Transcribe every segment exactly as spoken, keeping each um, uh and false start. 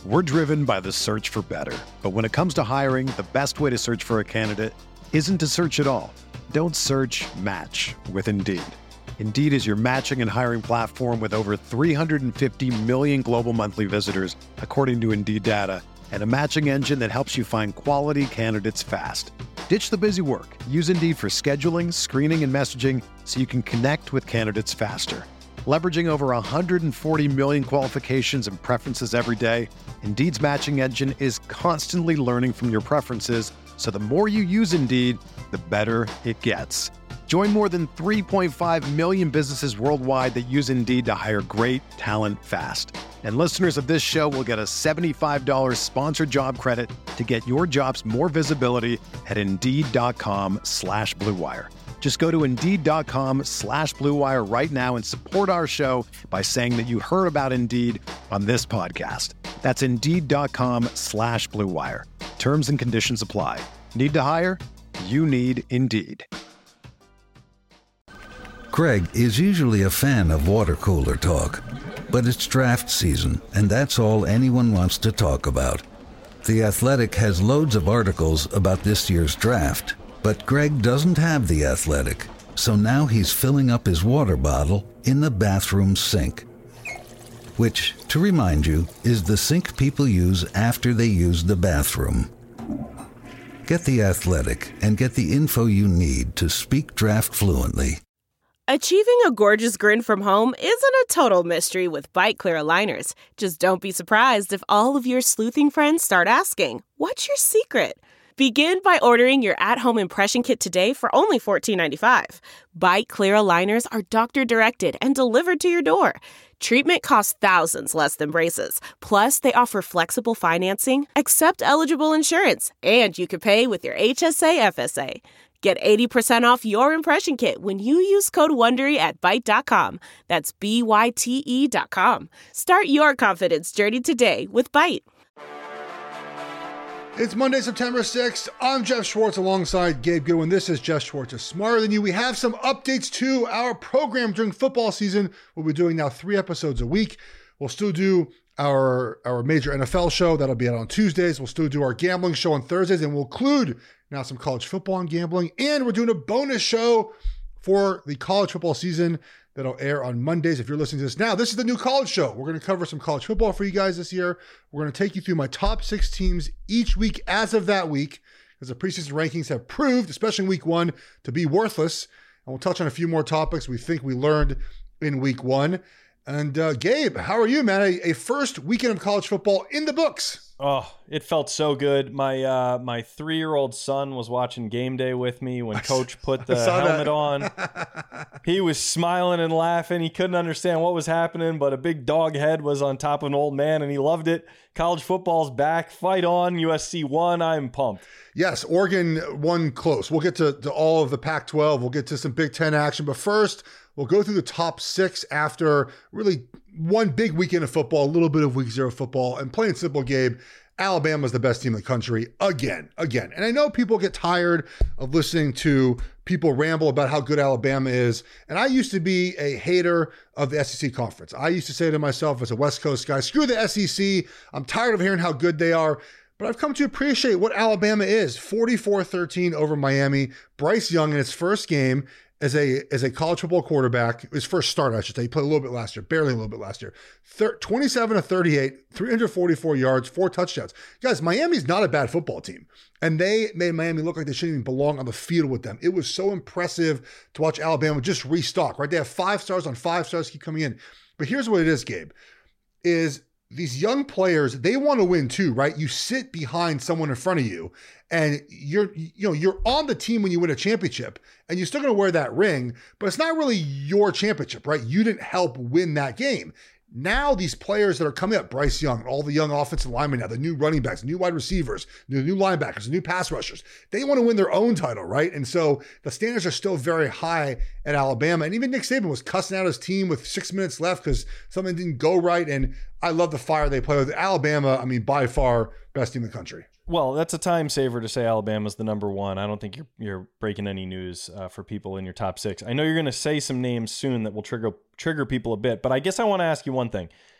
We're driven by the search for better. But when it comes to hiring, the best way to search for a candidate isn't to search at all. Don't search, match with Indeed. Indeed is your matching and hiring platform with over three hundred fifty million global monthly visitors, according to Indeed data, and a matching engine that helps you find quality candidates fast. Ditch the busy work. Use Indeed for scheduling, screening, and messaging so you can connect with candidates faster. Leveraging over one hundred forty million qualifications and preferences every day, Indeed's matching engine is constantly learning from your preferences, so the more you use Indeed, the better it gets. Join more than three point five million businesses worldwide that use Indeed to hire great talent fast. And listeners of this show will get a seventy-five dollars sponsored job credit to get your jobs more visibility at Indeed.com slash Blue Wire. Just go to Indeed.com slash Blue Wire right now and support our show by saying that you heard about Indeed on this podcast. That's Indeed.com slash Blue Wire. Terms and conditions apply. Need to hire? You need Indeed. Greg is usually a fan of water cooler talk, but it's draft season, and that's all anyone wants to talk about. The Athletic has loads of articles about this year's draft, but Greg doesn't have The Athletic, so now he's filling up his water bottle in the bathroom sink. Which, to remind you, is the sink people use after they use the bathroom. Get The Athletic and get the info you need to speak draft fluently. Achieving a gorgeous grin from home isn't a total mystery with Byte Clear aligners. Just don't be surprised if all of your sleuthing friends start asking, "What's your secret?" Begin by ordering your at-home impression kit today for only fourteen ninety-five. Byte Clear aligners are doctor-directed and delivered to your door. Treatment costs thousands less than braces. Plus, they offer flexible financing, accept eligible insurance, and you can pay with your H S A F S A. Get eighty percent off your impression kit when you use code WONDERY at Byte dot com. That's B Y T E dot com. Start your confidence journey today with Byte. It's Monday, September sixth. I'm Jeff Schwartz alongside Gabe Goodwin. This is Jeff Schwartz is Smarter Than You. We have some updates to our program during football season. We'll be doing now three episodes a week. We'll still do our, our major N F L show. That'll be out on Tuesdays. We'll still do our gambling show on Thursdays, and we'll include now some college football and gambling. And we're doing a bonus show for the college football season that'll air on Mondays. If you're listening to this now, this is the new college show. We're going to cover some college football for you guys this year. We're going to take you through my top six teams each week as of that week, because the preseason rankings have proved, especially in week one, to be worthless. And we'll touch on a few more topics we think we learned in week one. And uh, Gabe, how are you, man? A, a first weekend of college football in the books. Oh, it felt so good. My uh, my three-year-old son was watching game day with me when Coach put the helmet on. He was smiling and laughing. He couldn't understand what was happening, but a big dog head was on top of an old man, and he loved it. College football's back. Fight on. U S C won. I'm pumped. Yes, Oregon won close. We'll get to, to all of the Pac twelve. We'll get to some Big Ten action. But first, we'll go through the top six after really one big weekend of football, a little bit of week zero football. And plain and simple, Gabe, Alabama's the best team in the country again, again. And I know people get tired of listening to people ramble about how good Alabama is. And I used to be a hater of the S E C conference. I used to say to myself as a West Coast guy, screw the S E C. I'm tired of hearing how good they are. But I've come to appreciate what Alabama is. forty-four thirteen over Miami. Bryce Young in his first game as a as a college football quarterback, his first start, I should say. He played a little bit last year, barely a little bit last year. twenty-seven to thirty-eight, three hundred forty-four yards, four touchdowns. Guys, Miami's not a bad football team. And they made Miami look like they shouldn't even belong on the field with them. It was so impressive to watch Alabama just restock, right? They have five stars on five stars keep coming in. But here's what it is, Gabe, is these young players, they want to win too, right? You sit behind someone in front of you and you're, you know, you're on the team when you win a championship and you're still going to wear that ring, but it's not really your championship, right? You didn't help win that game. Now these players that are coming up, Bryce Young, all the young offensive linemen now, the new running backs, new wide receivers, the new linebackers, the new pass rushers, they want to win their own title, right? And so the standards are still very high at Alabama. And even Nick Saban was cussing out his team with six minutes left because something didn't go right. And I love the fire they play with. Alabama, I mean, by far, best team in the country. Well, that's a time saver to say Alabama's the number one. I don't think you're you're breaking any news uh, for people in your top six. I know you're going to say some names soon that will trigger trigger people a bit, but I guess I want to ask you one thing.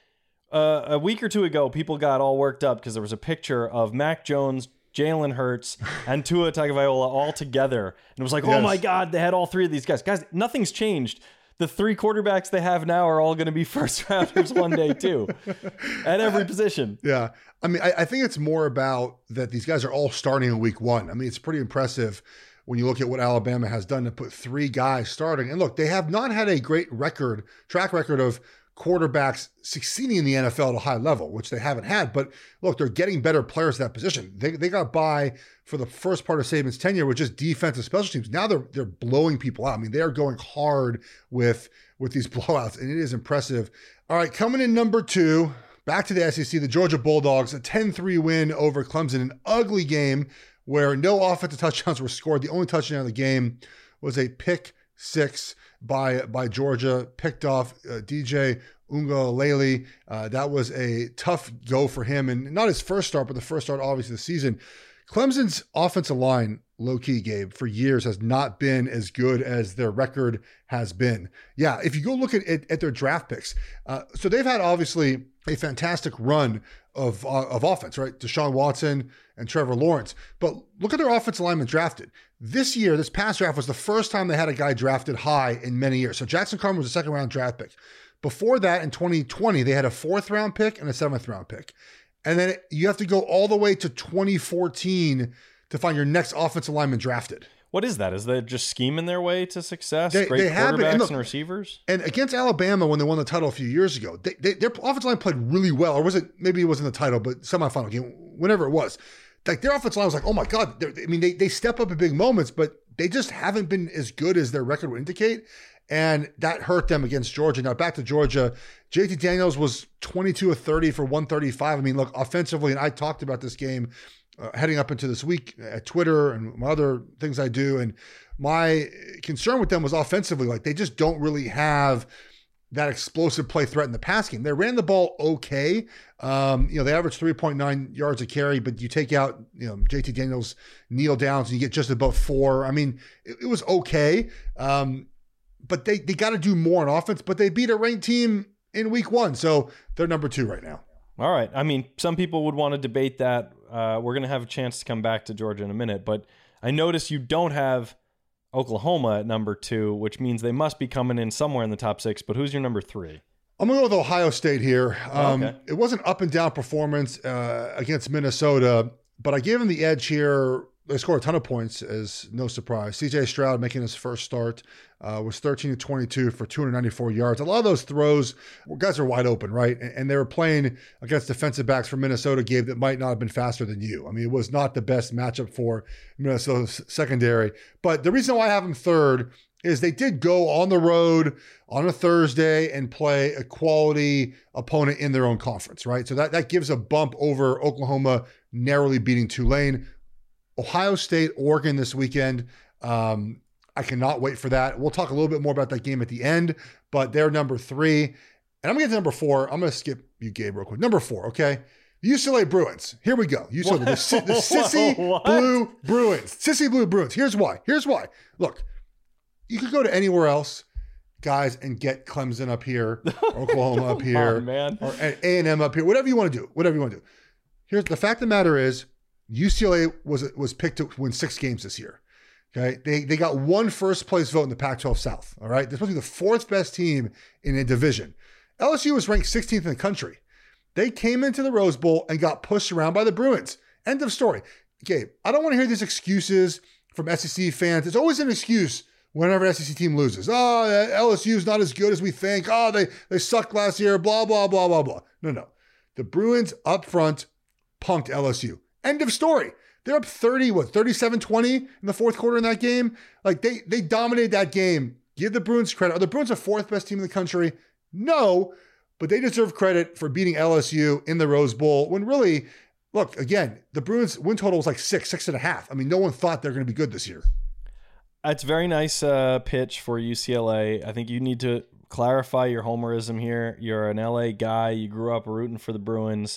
uh, a week or two ago, people got all worked up because there was a picture of Mac Jones, Jalen Hurts, and Tua Tagovailoa all together. And it was like, yes. oh my God, they had all three of these guys. Guys, nothing's changed. The three quarterbacks they have now are all going to be first rounders one day too, at every position. Yeah. I mean, I, I think it's more about that these guys are all starting in week one. I mean, it's pretty impressive when you look at what Alabama has done to put three guys starting. And look, they have not had a great record, track record of quarterbacks succeeding in the N F L at a high level, which they haven't had. But look, they're getting better players at that position. They they got by for the first part of Saban's tenure with just defense and special teams. Now they're they're blowing people out. I mean, they are going hard with with these blowouts, and it is impressive. All right, coming in number two, back to the S E C, the Georgia Bulldogs, a ten three win over Clemson, an ugly game where no offensive touchdowns were scored. The only touchdown of the game was a pick six by by Georgia, picked off uh, D J Uiagalelei. Uh, that was a tough go for him, and not his first start, but the first start, obviously, of the season. Clemson's offensive line, low-key, Gabe, for years has not been as good as their record has been. Yeah, if you go look at, at, at their draft picks, uh, so they've had, obviously, a fantastic run of uh, of offense, right? Deshaun Watson and Trevor Lawrence. But look at their offensive linemen drafted. This year, this past draft was the first time they had a guy drafted high in many years. So Jackson Carman was a second round draft pick. Before that, in twenty twenty, they had a fourth round pick and a seventh round pick. And then you have to go all the way to twenty fourteen to find your next offensive lineman drafted. What is that? Is that just scheming their way to success? They, Great they quarterbacks and, look, and receivers? And against Alabama, when they won the title a few years ago, they, they, their offensive line played really well. Or was it, maybe it wasn't the title, but semifinal game, whenever it was. Like their offensive line was like, oh my God. I mean, they, they step up in big moments, but they just haven't been as good as their record would indicate. And that hurt them against Georgia. Now back to Georgia, J T Daniels was twenty-two of thirty for one thirty-five. I mean, look, offensively, and I talked about this game uh, heading up into this week at Twitter and my other things I do. And my concern with them was offensively, like they just don't really have that explosive play threat in the pass game. They ran the ball okay. Um, you know, they averaged three point nine yards a carry, but you take out, you know, J T Daniels kneel downs and you get just about four. I mean, it, it was okay. Um, but they, they got to do more on offense, but they beat a ranked team in week one. So they're number two right now. All right. I mean, some people would want to debate that. Uh, we're going to have a chance to come back to Georgia in a minute, but I notice you don't have Oklahoma at number two, which means they must be coming in somewhere in the top six. But who's your number three? I'm going to go with Ohio State here. Um, oh, okay. It was an up and down performance uh, against Minnesota, but I gave them the edge here. They scored a ton of points, as no surprise. C J Stroud making his first start uh, was thirteen to twenty-two for two hundred ninety-four yards. A lot of those throws, guys are wide open, right? And, and they were playing against defensive backs from Minnesota, Gabe, that might not have been faster than you. I mean, it was not the best matchup for Minnesota's secondary. But the reason why I have them third is they did go on the road on a Thursday and play a quality opponent in their own conference, right? So that, that gives a bump over Oklahoma narrowly beating Tulane. Ohio State, Oregon this weekend. Um, I cannot wait for that. We'll talk a little bit more about that game at the end, but they're number three. And I'm going to get to number four. I'm going to skip you, Gabe, real quick. Number four, okay? U C L A Bruins. Here we go. U C L A, the, the sissy What? blue Bruins. Sissy blue Bruins. Here's why. Here's why. Look, you could go to anywhere else, guys, and get Clemson up here, or Oklahoma up here, on, man. or A and M up here. Whatever you want to do. Whatever you want to do. Here's the fact of the matter is, U C L A was was picked to win six games this year. Okay, they they got one first place vote in the Pac twelve South. All right, they're supposed to be the fourth best team in a division. L S U was ranked sixteenth in the country. They came into the Rose Bowl and got pushed around by the Bruins. End of story. Okay, I don't want to hear these excuses from S E C fans. It's always an excuse whenever an S E C team loses. Oh, L S U is not as good as we think. Oh, they they sucked last year. Blah blah blah blah blah. No no, the Bruins up front punked L S U. End of story. They're up thirty, what, thirty-seven twenty in the fourth quarter in that game? Like, they they dominated that game. Give the Bruins credit. Are the Bruins the fourth best team in the country? No, but they deserve credit for beating L S U in the Rose Bowl when really, look, again, the Bruins win total was like six, six and a half. I mean, no one thought they're going to be good this year. It's a very nice uh, pitch for U C L A. I think you need to clarify your homerism here. You're an L A guy. You grew up rooting for the Bruins.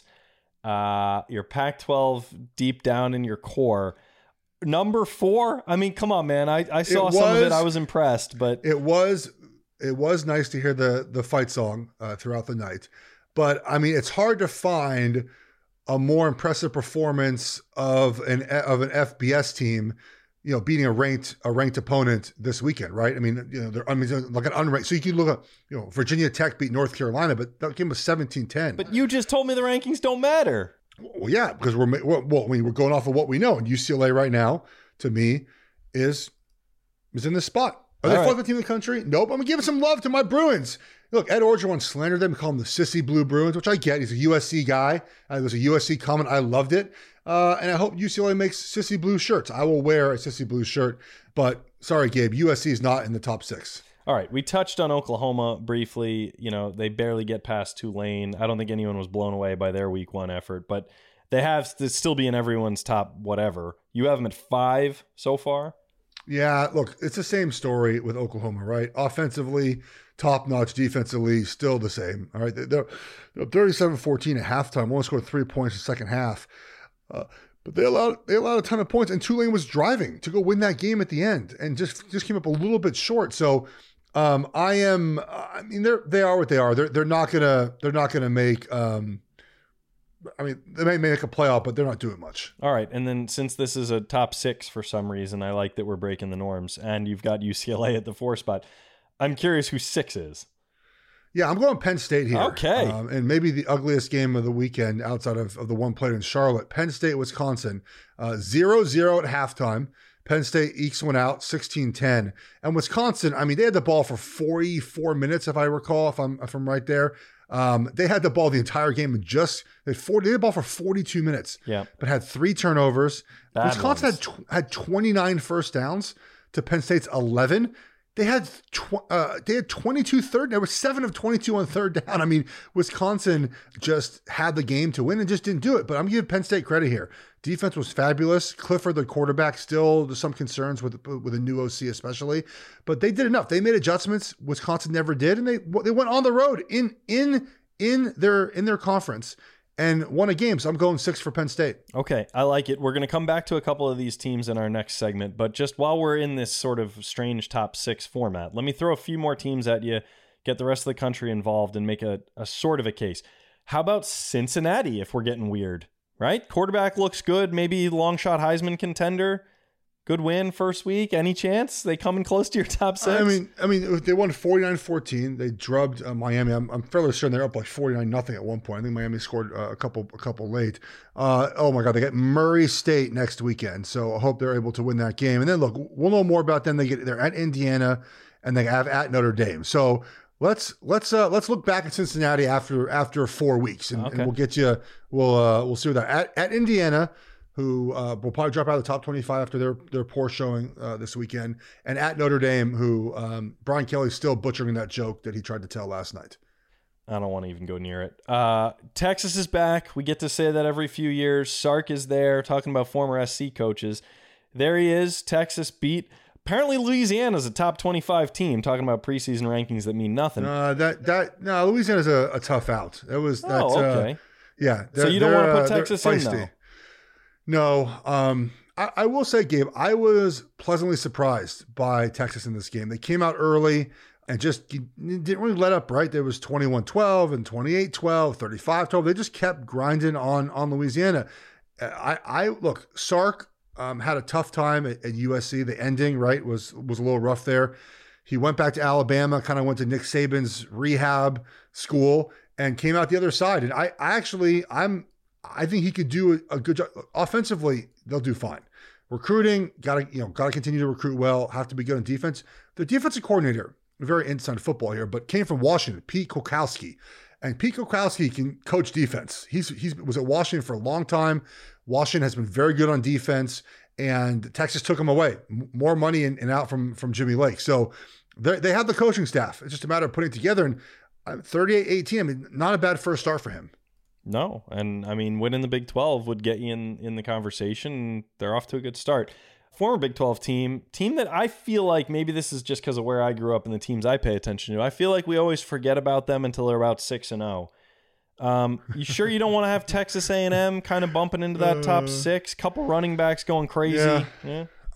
Uh, your Pac twelve deep down in your core. Number four, I mean, come on, man. I, I saw was, some of it. I was impressed, but it was it was nice to hear the the fight song uh, throughout the night. But I mean, it's hard to find a more impressive performance of an of an F B S team, you know, beating a ranked a ranked opponent this weekend, right? I mean, you know, they're I mean, like an unranked. So you can look at, you know, Virginia Tech beat North Carolina, but that game was seventeen ten. But you just told me the rankings don't matter. Well, yeah, because we're well, I mean, we're going off of what we know, and U C L A right now, to me, is is in this spot. Are they fourth team in the country? Nope. I'm gonna give some love to my Bruins. Look, Ed Orgeron slandered them, called them the sissy blue Bruins, which I get. He's a U S C guy. Uh, it was a U S C comment. I loved it. Uh, and I hope U C L A makes sissy blue shirts. I will wear a sissy blue shirt. But sorry, Gabe, U S C is not in the top six. All right. We touched on Oklahoma briefly. You know, they barely get past Tulane. I don't think anyone was blown away by their week one effort, but they have to still be in everyone's top whatever. You have them at five so far? Yeah, look, it's the same story with Oklahoma, right? Offensively, top-notch. Defensively, still the same. All right, they're thirty-seven fourteen at halftime. Only scored three points in the second half, uh, but they allowed they allowed a ton of points. And Tulane was driving to go win that game at the end, and just just came up a little bit short. So, um, I am. I mean, they're they are what they are. They're they're not gonna they're not gonna make. Um, I mean, they may make a playoff, but they're not doing much. All right. And then since this is a top six for some reason, I like that we're breaking the norms, and you've got U C L A at the four spot. I'm curious who six is. Yeah, I'm going Penn State here. Okay. Um, and maybe the ugliest game of the weekend outside of, of the one played in Charlotte. Penn State, Wisconsin, uh, zero zero at halftime. Penn State ekes one out, sixteen ten. And Wisconsin, I mean, they had the ball for forty-four minutes, if I recall, if I'm, if I'm right there. Um, they had the ball the entire game and just they had, forty, they had the ball for forty-two minutes, yeah, but had three turnovers. Bad Wisconsin ones. had tw- had twenty-nine first downs to Penn State's eleven. They had tw- uh, they had twenty-two third. There was seven of twenty-two on third down. I mean, Wisconsin just had the game to win and just didn't do it. But I'm giving Penn State credit here. Defense was fabulous. Clifford, the quarterback, still there's some concerns with with a new O C especially, but they did enough. They made adjustments. Wisconsin never did, and they they went on the road in in in their in their conference and won a game. So I'm going six for Penn State. Okay, I like it. We're going to come back to a couple of these teams in our next segment, but just while we're in this sort of strange top six format, let me throw a few more teams at you, get the rest of the country involved, and make a, a sort of a case. How about Cincinnati, if we're getting weird, right? Quarterback looks good, maybe long shot Heisman contender. Good win first week. Any chance they coming close to your top six? I mean, I mean, they won forty-nine fourteen. They drubbed uh, Miami. I'm, I'm fairly certain they're up like forty-nine nothing at one point. I think Miami scored uh, a couple a couple late. Uh, oh my God, they get Murray State next weekend. So I hope they're able to win that game. And then look, we'll know more about them. They get they're at Indiana and they have at Notre Dame. So let's let's uh, let's look back at Cincinnati after after four weeks, and, okay. and we'll get you. We'll uh, we'll see what that at at Indiana. Who uh, will probably drop out of the top twenty-five after their their poor showing uh, this weekend, and at Notre Dame, who um, Brian Kelly's still butchering that joke that he tried to tell last night. I don't want to even go near it. Uh, Texas is back. We get to say that every few years. Sark is there, talking about former S C coaches. There he is. Texas beat. Apparently, Louisiana's a top twenty-five team. Talking about preseason rankings that mean nothing. Uh, that that no, Louisiana's a, a tough out. That was that's, oh okay. Uh, yeah. So you don't want to put uh, Texas in though. No, um, I, I will say, Gabe, I was pleasantly surprised by Texas in this game. They came out early and just didn't really let up, right? There was twenty-one twelve and twenty-eight twelve, thirty-five twelve. They just kept grinding on, on Louisiana. I, I look, Sark um, had a tough time at, at U S C. The ending, right, was, was a little rough there. He went back to Alabama, kind of went to Nick Saban's rehab school and came out the other side. And I, I actually, I'm, I think he could do a, a good job. Offensively, they'll do fine. Recruiting, gotta you know, gotta continue to recruit well. Have to be good on defense. The defensive coordinator, very inside football here, but came from Washington, Pete Kokowski, and Pete Kokowski can coach defense. He's he's was at Washington for a long time. Washington has been very good on defense, and Texas took him away. More money in and out from from Jimmy Lake. So they have the coaching staff. It's just a matter of putting it together. And thirty-eight eighteen, I mean, not a bad first start for him. No, and I mean, winning the Big twelve would get you in, in the conversation. They're off to a good start. Former Big twelve team, team that I feel like maybe this is just because of where I grew up and the teams I pay attention to. I feel like we always forget about them until they're about six and zero. Um, you sure you don't want to have Texas A and M kind of bumping into that top six? Couple running backs going crazy. Yeah. yeah.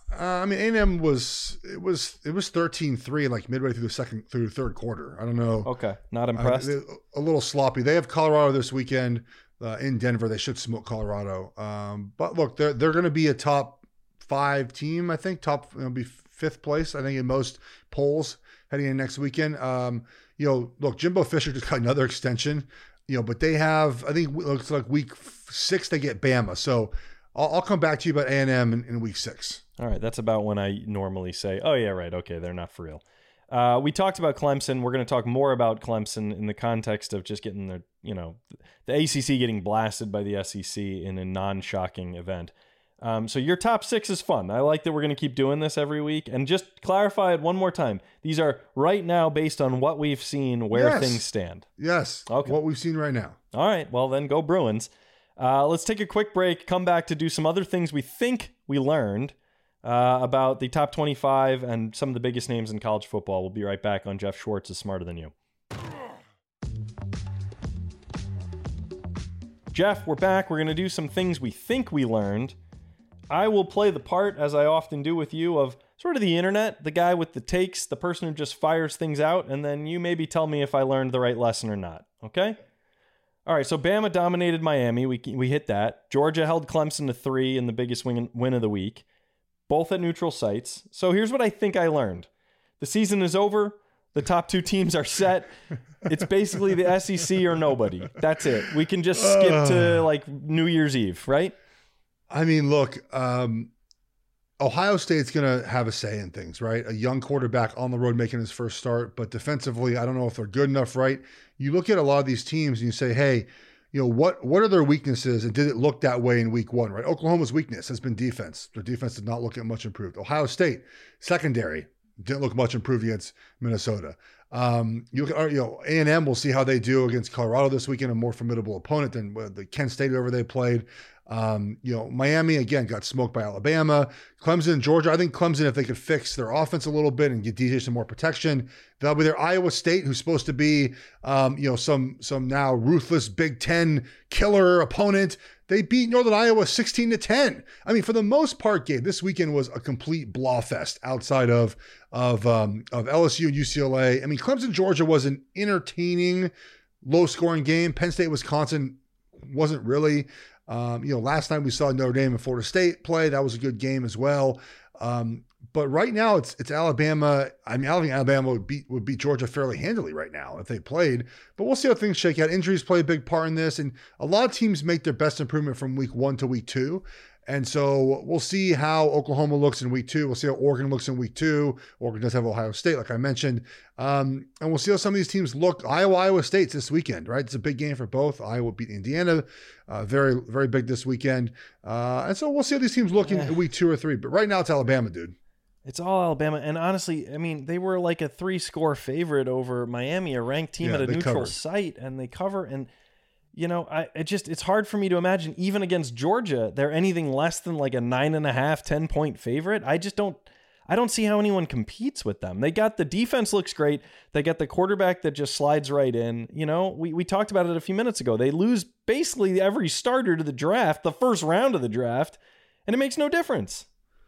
Uh, I mean, A and M was it was it was thirteen three like midway through the second through the third quarter. I don't know. Okay, not impressed. Uh, a little sloppy. They have Colorado this weekend uh, in Denver. They should smoke Colorado. Um, but look, they're they're going to be a top five team. I think top it'll be fifth place. I think in most polls heading in next weekend. Um, you know, look, Jimbo Fisher just got another extension. You know, but they have I think it looks like week six they get Bama. So I'll, I'll come back to you about A and M in, in week six. All right, that's about when I normally say, oh, yeah, right, okay, they're not for real. Uh, we talked about Clemson. We're going to talk more about Clemson in the context of just getting the, you know, the A C C getting blasted by the S E C in a non-shocking event. Um, so your top six is fun. I like that we're going to keep doing this every week. And just clarify it one more time. These are right now based on what we've seen, where yes. things stand. Yes, okay. What we've seen right now. All right, well then go Bruins. Uh, let's take a quick break, come back to do some other things we think we learned Uh, about the top twenty-five and some of the biggest names in college football. We'll be right back on Jeff Schwartz is Smarter Than You. Jeff, we're back. We're going to do some things we think we learned. I will play the part, as I often do with you, of sort of the internet, the guy with the takes, the person who just fires things out, and then you maybe tell me if I learned the right lesson or not. Okay? All right, so Bama dominated Miami. We, we hit that. Georgia held Clemson to three in the biggest win, win of the week. Both at neutral sites. So here's what I think I learned. The season is over. The top two teams are set. It's basically the S E C or nobody. That's it. We can just skip to like New Year's Eve, right? I mean, look, um, Ohio State's going to have a say in things, right? A young quarterback on the road making his first start, but defensively, I don't know if they're good enough, right? You look at a lot of these teams and you say, hey, you know, what what are their weaknesses, and did it look that way in week one, right? Oklahoma's weakness has been defense. Their defense did not look much improved. Ohio State, secondary, didn't look much improved against Minnesota. Um, you look at, you know, A and M, we'll see how they do against Colorado this weekend, a more formidable opponent than the Kent State whoever they played. Um, you know, Miami, again, got smoked by Alabama. Clemson, Georgia, I think Clemson, if they could fix their offense a little bit and get D J some more protection, they'll be there. Iowa State, who's supposed to be, um, you know, some some now ruthless Big Ten killer opponent, they beat Northern Iowa sixteen to ten. I mean, for the most part, Gabe, this weekend was a complete blah fest outside of of um, of L S U and U C L A. I mean, Clemson, Georgia was an entertaining, low-scoring game. Penn State, Wisconsin wasn't really. Um, you know, last night we saw Notre Dame and Florida State play. That was a good game as well. Um, but right now it's it's Alabama. I mean, I think Alabama would beat would beat Georgia fairly handily right now if they played. But we'll see how things shake out. Injuries play a big part in this, and a lot of teams make their best improvement from week one to week two. And so we'll see how Oklahoma looks in week two. We'll see how Oregon looks in week two. Oregon does have Ohio State, like I mentioned. Um, and we'll see how some of these teams look. Iowa, Iowa State's this weekend, right? It's a big game for both. Iowa beat Indiana. Uh, very, very big this weekend. Uh, and so we'll see how these teams look in yeah. week two or three. But right now it's Alabama, dude. It's all Alabama. And honestly, I mean, they were like a three-score favorite over Miami, a ranked team yeah, at a neutral covered. site, and they cover. And you know, I it just it's hard for me to imagine even against Georgia they're anything less than like a nine and a half, ten point favorite. I just don't I don't see how anyone competes with them. They got the defense looks great. They got the quarterback that just slides right in. You know, we we talked about it a few minutes ago. They lose basically every starter to the draft, the first round of the draft, and it makes no difference.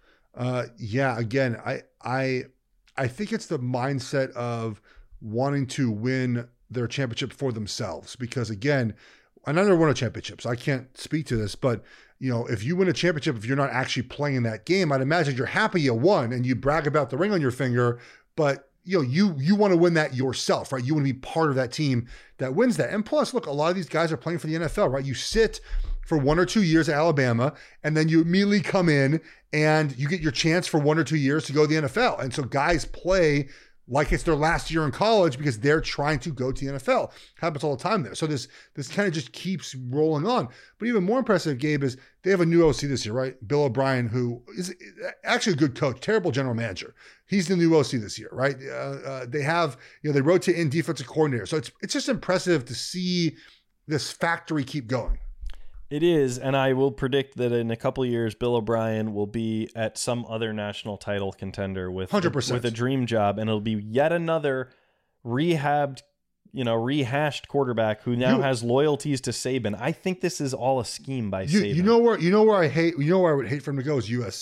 Uh, yeah. Again, I I I think it's the mindset of wanting to win their championship for themselves, because again, I never won a championship, so I can't speak to this, but you know, if you win a championship, if you're not actually playing that game, I'd imagine you're happy you won and you brag about the ring on your finger, but you know, you, you want to win that yourself, right? You want to be part of that team that wins that. And plus, look, a lot of these guys are playing for the N F L, right? You sit for one or two years at Alabama, and then you immediately come in and you get your chance for one or two years to go to the N F L. And so guys play like it's their last year in college because they're trying to go to the N F L. Happens all the time there. So this this kind of just keeps rolling on. But even more impressive, Gabe, is they have a new O C this year, right? Bill O'Brien, who is actually a good coach, terrible general manager. He's the new O C this year, right? Uh, uh, they have, you know, they rotate in defensive coordinator. So it's it's just impressive to see this factory keep going. It is, and I will predict that in a couple of years, Bill O'Brien will be at some other national title contender with, one hundred percent. with a dream job, and it'll be yet another rehabbed, you know, rehashed quarterback who now you, has loyalties to Saban. I think this is all a scheme by you, Saban. You know where you know where I hate you know where I would hate for him to go is U S C.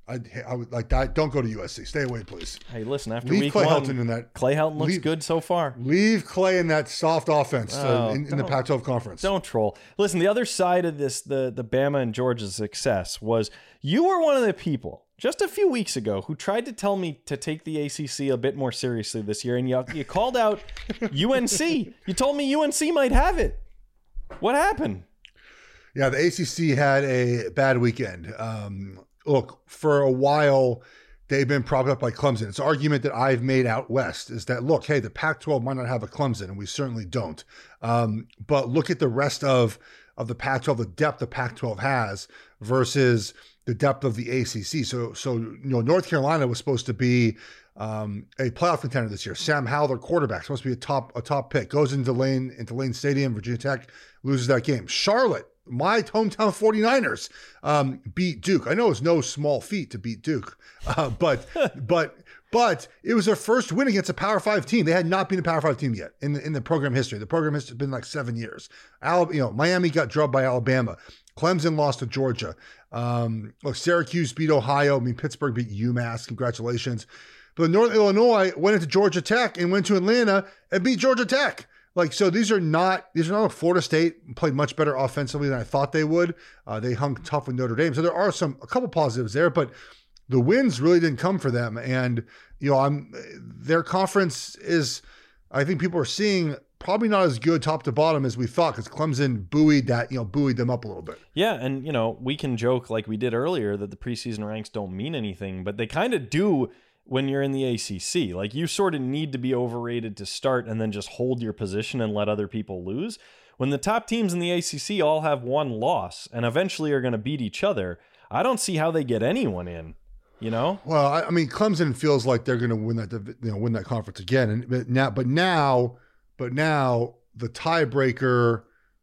I, I would like that. Don't go to U S C. Stay away, please. Hey, listen, after leave week Clay one, Helton in that. Clay Helton looks leave, good so far. Leave Clay in that soft offense oh, uh, in, in the Pac twelve conference. Don't troll. Listen, the other side of this, the, the Bama and Georgia's success was you were one of the people just a few weeks ago who tried to tell me to take the A C C a bit more seriously this year, and you, you called out U N C. You told me U N C might have it. What happened? Yeah, the A C C had a bad weekend. Um, look, for a while, they've been propped up by Clemson. It's an argument that I've made out west is that, look, hey, the Pac twelve might not have a Clemson, and we certainly don't. Um, but look at the rest of, of the Pac twelve, the depth the Pac twelve has versus the depth of the A C C. So, so you know, North Carolina was supposed to be um, a playoff contender this year. Sam Howell, their quarterback, supposed to be a top a top pick. Goes into Lane, into Lane Stadium, Virginia Tech, loses that game. Charlotte, my hometown 49ers, um, beat Duke. I know it's no small feat to beat Duke, uh, but but but it was their first win against a Power Five team. They had not been a Power Five team yet in the, in the program history. The program has been like seven years. Al, you know, Miami got drubbed by Alabama. Clemson lost to Georgia. Um, look, Syracuse beat Ohio. I mean, Pittsburgh beat UMass. Congratulations. But North Illinois went into Georgia Tech and went to Atlanta and beat Georgia Tech. Like, so these are not, these are not Florida State played much better offensively than I thought they would. Uh, they hung tough with Notre Dame. So there are some, a couple positives there, but the wins really didn't come for them. And, you know, I'm, their conference is, I think people are seeing probably not as good top to bottom as we thought because Clemson buoyed that, you know, buoyed them up a little bit. Yeah. And, you know, we can joke like we did earlier that the preseason ranks don't mean anything, but they kind of do when you're in the A C C. Like, you sort of need to be overrated to start and then just hold your position and let other people lose. When the top teams in the A C C all have one loss and eventually are going to beat each other, I don't see how they get anyone in, you know? Well, I, I mean, Clemson feels like they're going to win that, you know, win that conference again. And but now, but now, but now the tiebreaker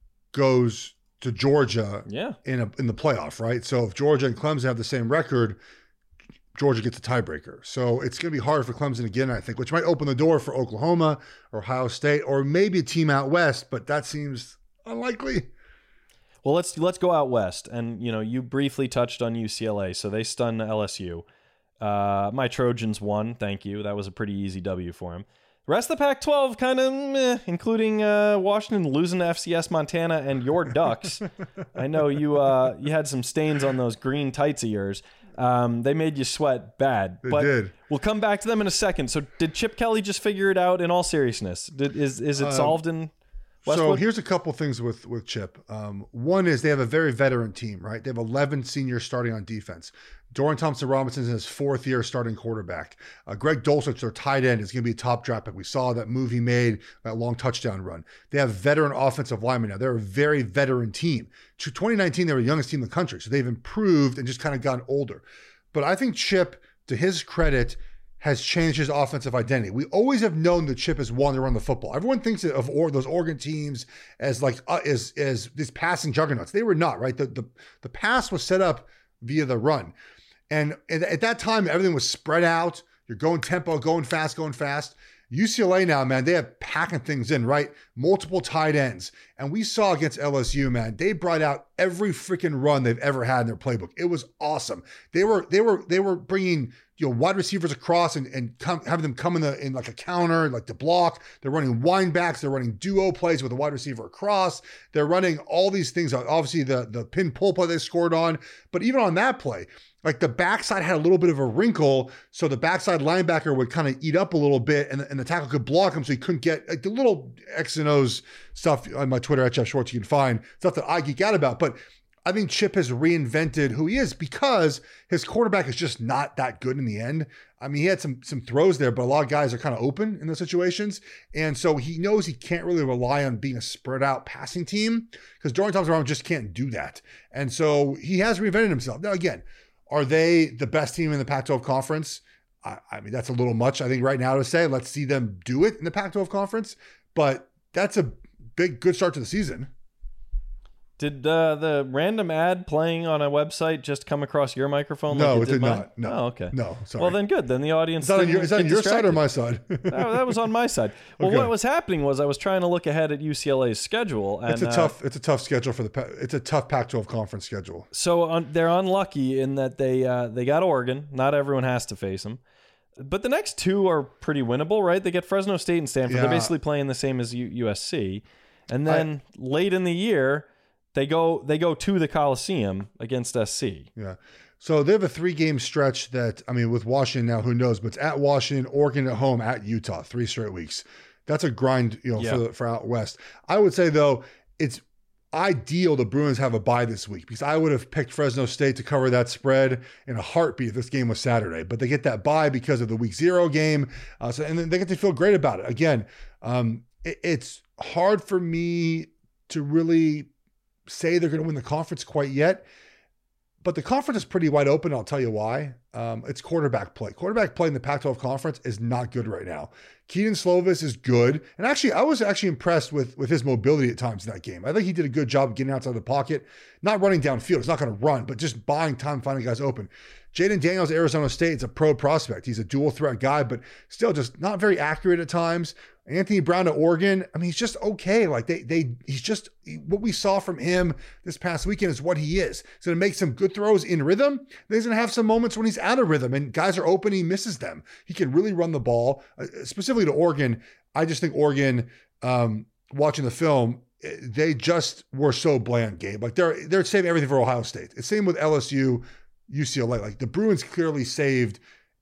goes to Georgia yeah. in a, in the playoff, right? So if Georgia and Clemson have the same record, Georgia gets a tiebreaker. So it's going to be hard for Clemson again, I think, which might open the door for Oklahoma or Ohio State or maybe a team out west, but that seems unlikely. Well, let's let's go out west. And, you know, you briefly touched on U C L A, so they stunned L S U. Uh, my Trojans won, thank you. That was a pretty easy W for him. The rest of the Pac twelve kind of meh, including uh, Washington losing to F C S Montana and your Ducks. I know you uh, you had some stains on those green tights of yours. Um, they made you sweat bad. They but did. We'll come back to them in a second. So did Chip Kelly just figure it out in all seriousness? Did, is is it um, solved in Westwood? So here's a couple things with, with Chip. Um, one is they have a very veteran team, right? They have eleven seniors starting on defense. Dorian Thompson-Robinson's in his fourth year starting quarterback. Uh, Greg Dulcich, their tight end, is going to be a top draft pick. We saw that move he made, that long touchdown run. They have veteran offensive linemen now. They're a very veteran team. twenty nineteen, they were the youngest team in the country, so they've improved and just kind of gotten older. But I think Chip, to his credit, has changed his offensive identity. We always have known that Chip is one to run the football. Everyone thinks of or, those Oregon teams as like uh, as as these passing juggernauts. They were not, right? The, the the pass was set up via the run. And at that time, everything was spread out. You're going tempo, going fast, going fast. U C L A now, man, they have packing things in, right? Multiple tight ends. And we saw against L S U, man, they brought out every freaking run they've ever had in their playbook. It was awesome. They were they were they were bringing, you know, wide receivers across and, and come, having them come in the in like a counter, like the block. They're running wind backs. They're running duo plays with a wide receiver across. They're running all these things. Obviously, the the pin pull play they scored on, but even on that play, like the backside had a little bit of a wrinkle, so the backside linebacker would kind of eat up a little bit, and the, and the tackle could block him, so he couldn't get like the little X and O's stuff on my Twitter at Jeff Schwartz. You can find stuff that I geek out about, but I think Chip has reinvented who he is because his quarterback is just not that good in the end. I mean, he had some some throws there, but a lot of guys are kind of open in those situations, and so he knows he can't really rely on being a spread out passing team because Dorian Thompson-Robinson just can't do that, and so he has reinvented himself. Now again, are they the best team in the Pac twelve conference? I, I mean, that's a little much, I think, right now to say. Let's see them do it in the Pac twelve conference. But that's a big, good start to the season. Did uh, the random ad playing on a website just come across your microphone? No, like it, it did, did mine? not. No. Oh, okay. No, sorry. Well, then good. Then the audience. Is that on your, is that on your side or my side? that, that was on my side. Well, Okay. what was happening was I was trying to look ahead at U C L A's schedule. And, it's a uh, tough. It's a tough schedule for the. Pa- It's a tough Pac twelve conference schedule. So un- they're unlucky in that they uh, they got Oregon. Not everyone has to face them. But the next two are pretty winnable, right? They get Fresno State and Stanford. Yeah. They're basically playing the same as U- USC. And then I, late in the year, they go they go to the Coliseum against S C. Yeah. So they have a three-game stretch that, I mean, with Washington now, who knows? But it's at Washington, Oregon at home, at Utah, three straight weeks. That's a grind, you know, Yeah. for, the, for out west. I would say, though, it's ideal the Bruins have a bye this week because I would have picked Fresno State to cover that spread in a heartbeat if this game was Saturday. But they get that bye because of the week zero game. Uh, so, and then they get to feel great about it. Again, um, it, it's hard for me to really say they're going to win the conference quite yet. But the conference is pretty wide open. I'll tell you why. Um, it's quarterback play. Quarterback play in the Pac twelve conference is not good right now. Keaton Slovis is good. And actually, I was actually impressed with, with his mobility at times in that game. I think he did a good job getting outside the pocket, not running downfield. It's not going to run, but just buying time, finding guys open. Jaden Daniels, Arizona State, is a pro prospect. He's a dual threat guy, but still just not very accurate at times. Anthony Brown at Oregon, I mean, he's just okay. Like they, they, he's just what we saw from him this past weekend is what he is. He's going to make some good throws in rhythm. Then he's going to have some moments when he's out of rhythm and guys are open, he misses them. He can really run the ball. Uh, specifically to Oregon, I just think Oregon, um, watching the film, they just were so bland, Gabe. Like they're they're saving everything for Ohio State. It's same with L S U, U C L A. Like the Bruins clearly saved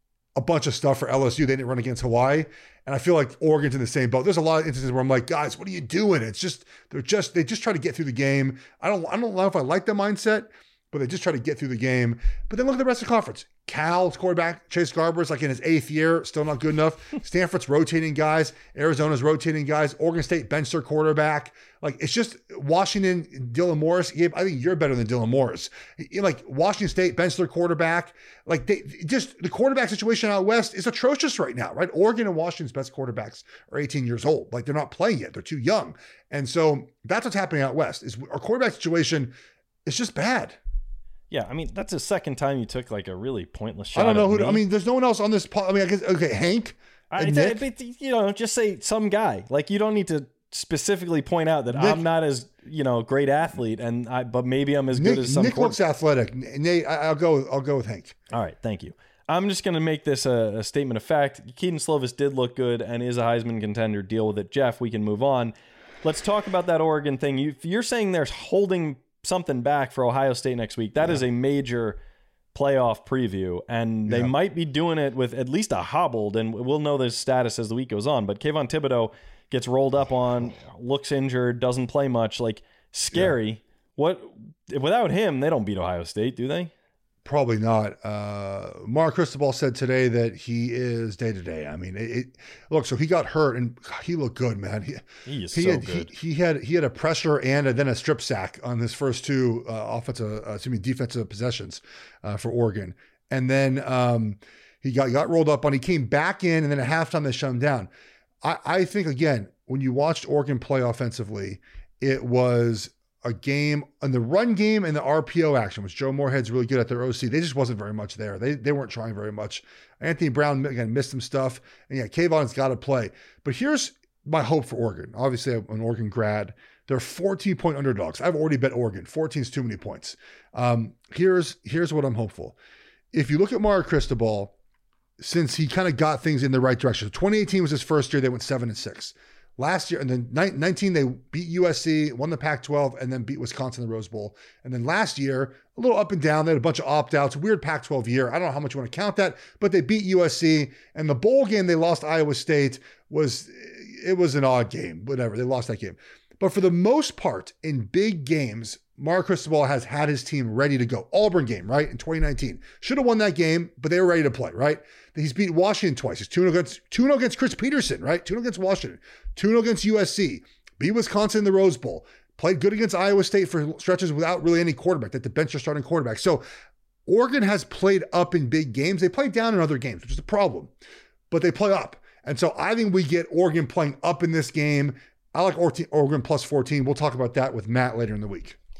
a bunch of stuff for L S U. They didn't run against Hawaii. And I feel like Oregon's in the same boat. There's a lot of instances where I'm like, guys, what are you doing? It's just, they're just, they just try to get through the game. I don't, I don't know if I like the mindset, but they just try to get through the game. But then look at the rest of the conference. Cal's quarterback, Chase Garber's like in his eighth year, still not good enough. Stanford's rotating guys. Arizona's rotating guys. Oregon State benched their quarterback. Like, it's just Washington, Dylan Morris. Gabe, I think you're better than Dylan Morris. Like, Washington State benched their quarterback. Like, they just, the quarterback situation out west is atrocious right now, right? Oregon and Washington's best quarterbacks are eighteen years old. Like, they're not playing yet. They're too young. And so that's what's happening out west is our quarterback situation is just bad. Yeah, I mean, that's the second time you took like a really pointless shot. I don't know who. Me. I mean, there's no one else on this. Po- I mean, I guess okay, Hank. I, and th- Nick. but, you know, just say some guy. Like, you don't need to specifically point out that Nick, I'm not as, you know, great athlete, and I, but maybe I'm as Nick, good as some. Nick looks athletic. Nate, I, I'll go. I'll go with Hank. All right, thank you. I'm just going to make this a, a statement of fact. Keaton Slovis did look good and is a Heisman contender. Deal with it, Jeff. We can move on. Let's talk about that Oregon thing. You, you're saying there's holding something back for Ohio State next week. That yeah. is a major playoff preview, and they yeah. might be doing it with at least a hobbled, and we'll know the status as the week goes on. But Kayvon Thibodeau gets rolled up on, looks injured, doesn't play much. Like, scary. Yeah. What without him, they don't beat Ohio State, do they? Probably not. Uh, Mark Cristobal said today that he is day to day. I mean, it, it, look, so he got hurt and he looked good, man. He, he is he so had, good. He, he had he had a pressure and a, then a strip sack on his first two uh, offensive, uh, excuse me, defensive possessions uh, for Oregon, and then um, he got got rolled up on. He came back in, and then at halftime they shut him down. I, I think again, when you watched Oregon play offensively, it was a game on the run game and the R P O action, which Joe Moorhead's really good at their O C. They just wasn't very much there. They they weren't trying very much. Anthony Brown, again, missed some stuff. And yeah, Kayvon's got to play. But here's my hope for Oregon. Obviously, I'm an Oregon grad. They're fourteen-point underdogs. I've already bet Oregon. fourteen is too many points. Um, here's, here's what I'm hopeful. If you look at Mario Cristobal, since he kind of got things in the right direction. So twenty eighteen was his first year. They went seven and six. Last year, and then nineteen, they beat U S C, won the Pac twelve, and then beat Wisconsin in the Rose Bowl. And then last year, a little up and down. They had a bunch of opt-outs. Weird Pac twelve year. I don't know how much you want to count that, but they beat U S C. And the bowl game, they lost Iowa State, was it was an odd game. Whatever, they lost that game. But for the most part, in big games, Mario Cristobal has had his team ready to go. Auburn game, right, in twenty nineteen. Should have won that game, but they were ready to play, right? He's beat Washington twice. He's two and oh against, two and oh against Chris Peterson, right? two and oh against Washington. two and oh against U S C. Beat Wisconsin in the Rose Bowl. Played good against Iowa State for stretches without really any quarterback. That the bench are starting quarterback. So Oregon has played up in big games. They played down in other games, which is a problem. But they play up. And so I think we get Oregon playing up in this game. I like Oregon plus fourteen. We'll talk about that with Matt later in the week.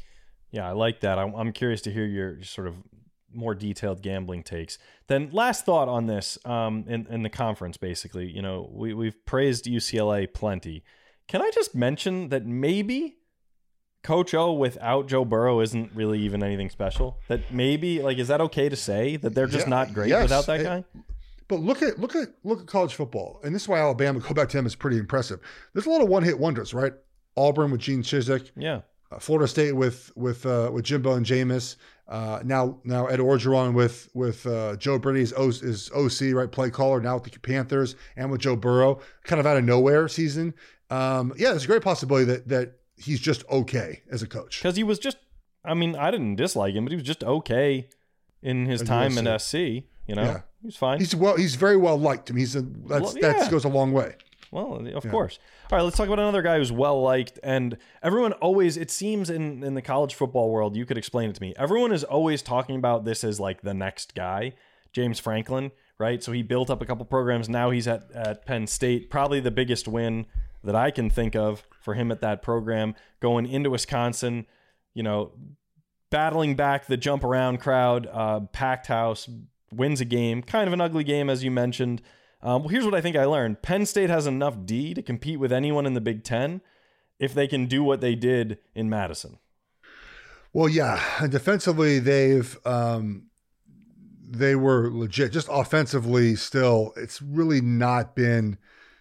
Yeah, I like that. I'm, I'm curious to hear your sort of more detailed gambling takes. Then last thought on this, um, in, in the conference, basically, you know, we, we've praised U C L A plenty. Can I just mention that maybe Coach O without Joe Burrow isn't really even anything special? That maybe, like, is that okay to say that they're just yeah, not great yes. without that guy? It, but look at look at look at college football, and this is why Alabama, go back to them, is pretty impressive. There's a lot of one-hit wonders, right? Auburn with Gene Chizik, yeah. Uh, Florida State with with uh, with Jimbo and Jameis. Uh, now now Ed Orgeron with with uh, Joe Brady is, o, is O C, right, play caller, now with the Panthers, and with Joe Burrow, kind of out of nowhere season. Um, yeah, there's a great possibility that that he's just okay as a coach. Because he was just, I mean, I didn't dislike him, but he was just okay in his time in S C. You know, yeah. He was fine. He's well. He's very well liked. I mean, he's a, that's, well, yeah. that goes a long way. Well, of yeah. course. All right, let's talk about another guy who's well-liked. And everyone always, it seems in, in the college football world, you could explain it to me. Everyone is always talking about this as like the next guy, James Franklin, right? So he built up a couple programs. Now he's at, at Penn State. Probably the biggest win that I can think of for him at that program, going into Wisconsin, you know, battling back the jump around crowd, uh, packed house, wins a game, kind of an ugly game, as you mentioned. Um, well, here's what I think I learned. Penn State has enough D to compete with anyone in the Big Ten if they can do what they did in Madison. Well, yeah. And defensively, they've um, they were legit. Just offensively still, it's really not been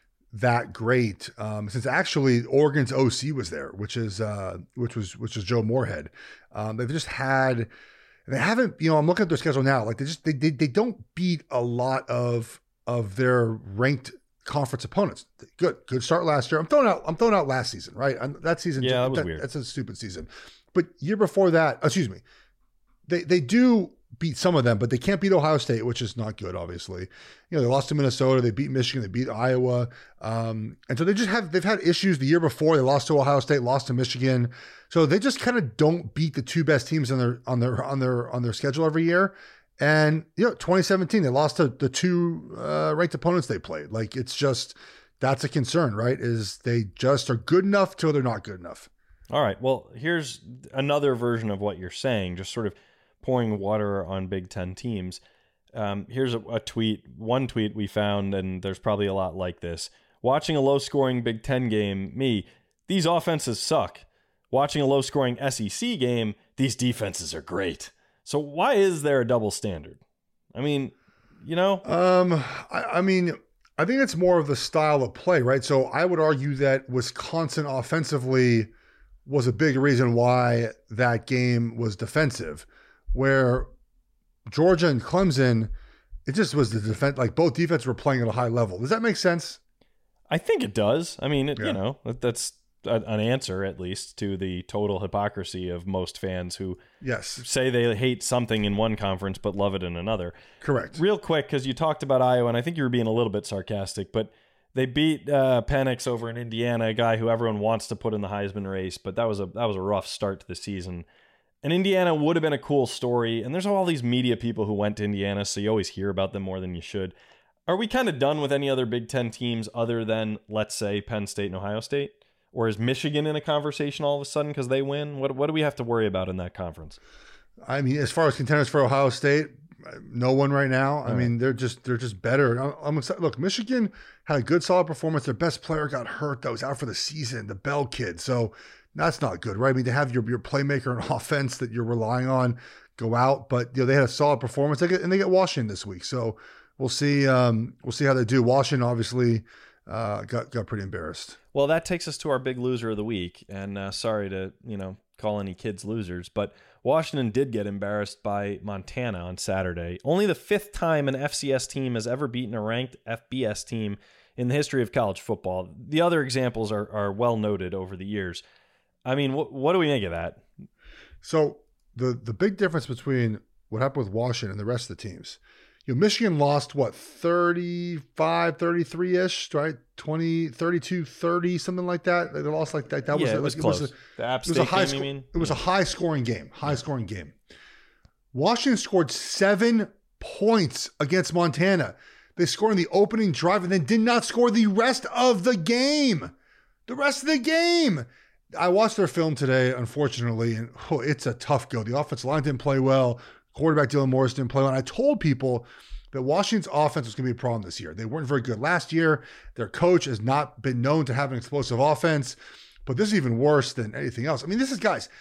that great um, since actually Oregon's O C was there, which is uh, which was which was Joe Moorhead. Um, they've just had, they haven't, you know, I'm looking at their schedule now. Like they just they they, they don't beat a lot of of their ranked conference opponents. Good, good start last year. I'm throwing out, I'm throwing out last season, right? I'm, that season, yeah, that was that, weird. That's a stupid season. But year before that, excuse me, they they do beat some of them, but they can't beat Ohio State, which is not good, obviously. You know, they lost to Minnesota, they beat Michigan, they beat Iowa, um, and so they just have they've had issues. The year before, they lost to Ohio State, lost to Michigan, so they just kind of don't beat the two best teams on their on their on their on their schedule every year. And, you know, twenty seventeen, they lost to the two uh, ranked opponents they played. Like, it's just, that's a concern, right? Is they just are good enough till they're not good enough. All right. Well, here's another version of what you're saying, just sort of pouring water on Big Ten teams. Um, here's a, a tweet, one tweet we found, and there's probably a lot like this. Watching a low-scoring Big Ten game, me, these offenses suck. Watching a low-scoring S E C game, these defenses are great. So why is there a double standard? I mean, you know? Um, I, I mean, I think it's more of the style of play, right? So I would argue that Wisconsin offensively was a big reason why that game was defensive, where Georgia and Clemson, it just was the defense, like both defenses were playing at a high level. Does that make sense? I think it does. I mean, it, yeah. you know, that's an answer, at least, to the total hypocrisy of most fans who yes. say they hate something in one conference but love it in another. Correct. Real quick, because you talked about Iowa, and I think you were being a little bit sarcastic, but they beat uh, Penix over in Indiana, a guy who everyone wants to put in the Heisman race, but that was a that was a rough start to the season. And Indiana would have been a cool story, and there's all these media people who went to Indiana, so you always hear about them more than you should. Are we kind of done with any other Big Ten teams other than, let's say, Penn State and Ohio State? Or is Michigan in a conversation all of a sudden because they win? What what do we have to worry about in that conference? I mean, as far as contenders for Ohio State, no one right now. All I mean, right. they're just they're just better. I'm, I'm excited. Look, Michigan had a good, solid performance. Their best player got hurt. That was out for the season, the Bell kid. So that's not good, right? I mean, to have your your playmaker and offense that you're relying on go out, but you know they had a solid performance. They get, and they get Washington this week, so we'll see. Um, we'll see how they do. Washington obviously. Uh, got got pretty embarrassed. Well, that takes us to our big loser of the week, and uh, sorry to you know call any kids losers, but Washington did get embarrassed by Montana on Saturday. Only the fifth time an F C S team has ever beaten a ranked F B S team in the history of college football. The other examples are are well noted over the years. I mean, wh- what do we make of that? So the the big difference between what happened with Washington and the rest of the teams. You know, Michigan lost, what, thirty-five, thirty-three-ish, right? twenty, thirty-two, thirty, something like that. They lost like that. That yeah, was, it was like, close. It was a, the App State it was a high game, sco- you mean? It was yeah. a high-scoring game, high-scoring game. Washington scored seven points against Montana. They scored in the opening drive and then did not score the rest of the game. The rest of the game. I watched their film today, unfortunately, and oh, it's a tough go. The offensive line didn't play well. Quarterback Dylan Morris didn't play well. And I told people that Washington's offense was going to be a problem this year. They weren't very good last year. Their coach has not been known to have an explosive offense, but this is even worse than anything else. I mean, this is, guys,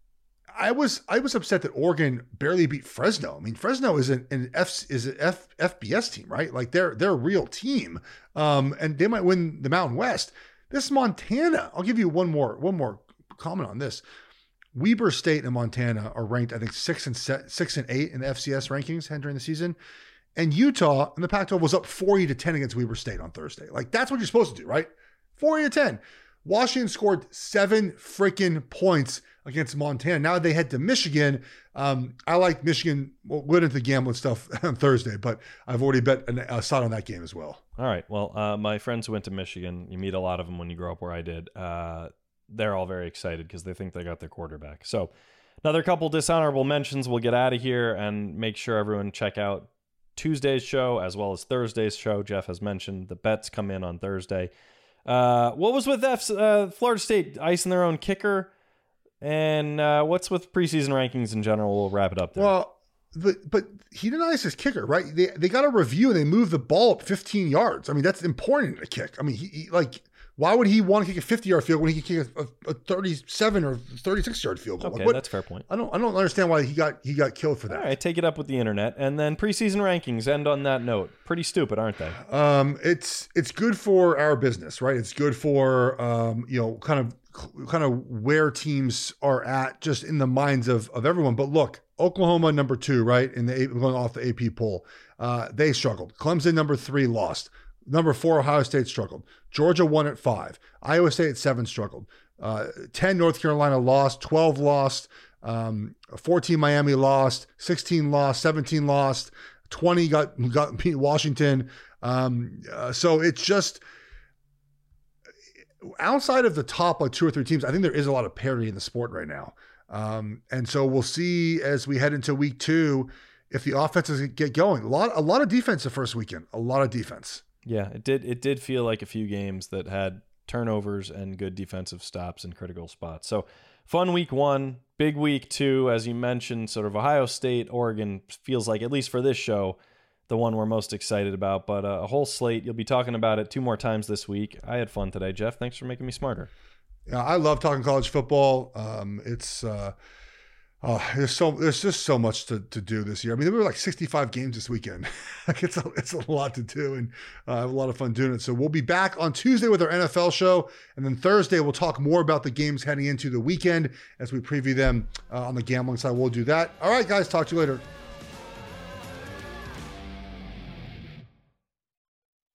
I was I was upset that Oregon barely beat Fresno. I mean, Fresno is an, an F is an F, FBS team, right? Like they're they're a real team, um, and they might win the Mountain West. This is Montana. I'll give you one more one more comment on this. Weber State and Montana are ranked, I think, six and se- six and eight in the F C S rankings entering the season. And Utah in the Pac twelve was up forty to ten against Weber State on Thursday. Like, that's what you're supposed to do, right? forty to ten. Washington scored seven freaking points against Montana. Now they head to Michigan. Um, I like Michigan. We'll get into the gambling stuff on Thursday, but I've already bet a side on that game as well. All right. Well, uh, my friends who went to Michigan, you meet a lot of them when you grow up where I did. Uh, they're all very excited because they think they got their quarterback. So another couple dishonorable mentions. We'll get out of here and make sure everyone check out Tuesday's show as well as Thursday's show. Jeff has mentioned the bets come in on Thursday. Uh, what was with F, uh, Florida State icing their own kicker? And uh, what's with preseason rankings in general? We'll wrap it up there. Well, but but he denies his kicker, right? They they got a review and they moved the ball up fifteen yards. I mean, that's important in a kick. I mean, he, he like, why would he want to kick a fifty-yard field when he can kick a, a thirty-seven or thirty-six-yard field goal? Okay, like, what, that's a fair point. I don't I don't understand why he got he got killed for that. All right, take it up with the internet, and then preseason rankings end on that note. Pretty stupid, aren't they? Um, it's it's good for our business, right? It's good for um, you know, kind of kind of where teams are at, just in the minds of of everyone. But look, Oklahoma number two, right? In the going off the A P poll, uh, they struggled. Clemson number three lost. Number four, Ohio State struggled. Georgia won at five. Iowa State at seven struggled. Uh, ten, North Carolina lost. twelve lost. Um, fourteen, Miami lost. sixteen lost. seventeen lost. twenty got got beat Washington. Um, uh, so it's just outside of the top like two or three teams. I think there is a lot of parity in the sport right now. Um, and so we'll see as we head into week two if the offenses get going. A lot, a lot of defense the first weekend. A lot of defense. Yeah, it did. It did feel like a few games that had turnovers and good defensive stops in critical spots. So fun week one, big week two, as you mentioned, sort of Ohio State, Oregon feels like, at least for this show, the one we're most excited about. But uh, a whole slate. You'll be talking about it two more times this week. I had fun today, Jeff. Thanks for making me smarter. Yeah, I love talking college football. Um, it's uh, uh, there's so there's just so much to, to do this year. I mean, there were like sixty-five games this weekend. Like it's a, it's a lot to do, and uh, I have a lot of fun doing it. So we'll be back on Tuesday with our N F L show, and then Thursday we'll talk more about the games heading into the weekend as we preview them uh, on the gambling side. We'll do that. All right, guys, talk to you later.